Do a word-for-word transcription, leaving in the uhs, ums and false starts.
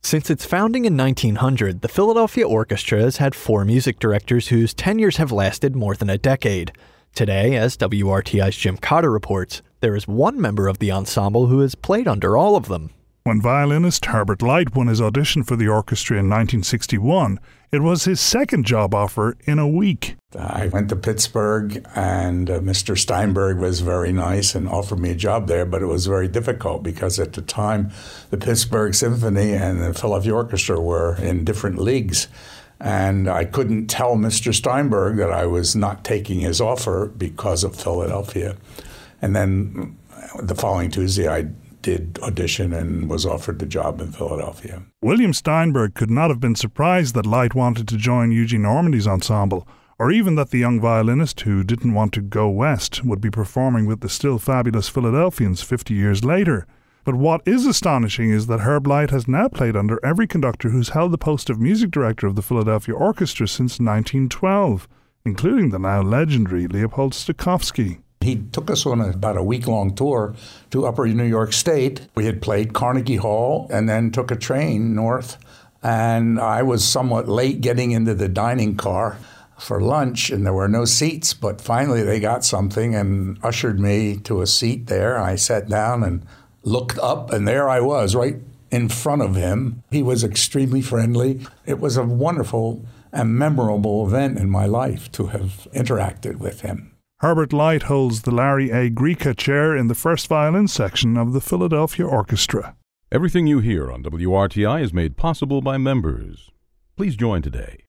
Since its founding in nineteen hundred, the Philadelphia Orchestra has had four music directors whose tenures have lasted more than a decade. Today, as W R T I's Jim Cotter reports, there is one member of the ensemble who has played under all of them. When violinist Herbert Light won his audition for the orchestra in nineteen sixty-one, it was his second job offer in a week. I went to Pittsburgh, and uh, Mister Steinberg was very nice and offered me a job there, but it was very difficult because at the time the Pittsburgh Symphony and the Philadelphia Orchestra were in different leagues. And I couldn't tell Mister Steinberg that I was not taking his offer because of Philadelphia. And then the following Tuesday, I did audition and was offered the job in Philadelphia. William Steinberg could not have been surprised that Light wanted to join Eugene Ormandy's ensemble, or even that the young violinist who didn't want to go west would be performing with the still fabulous Philadelphians fifty years later. But what is astonishing is that Herb Light has now played under every conductor who's held the post of music director of the Philadelphia Orchestra since nineteen twelve, including the now legendary Leopold Stokowski. He took us on a, about a week-long tour to Upper New York State. We had played Carnegie Hall and then took a train north. And I was somewhat late getting into the dining car for lunch, and there were no seats. But finally they got something and ushered me to a seat there. I sat down and looked up, and there I was, right in front of him. He was extremely friendly. It was a wonderful and memorable event in my life to have interacted with him. Herbert Light holds the Larry A. Grieca Chair in the first violin section of the Philadelphia Orchestra. Everything you hear on W R T I is made possible by members. Please join today.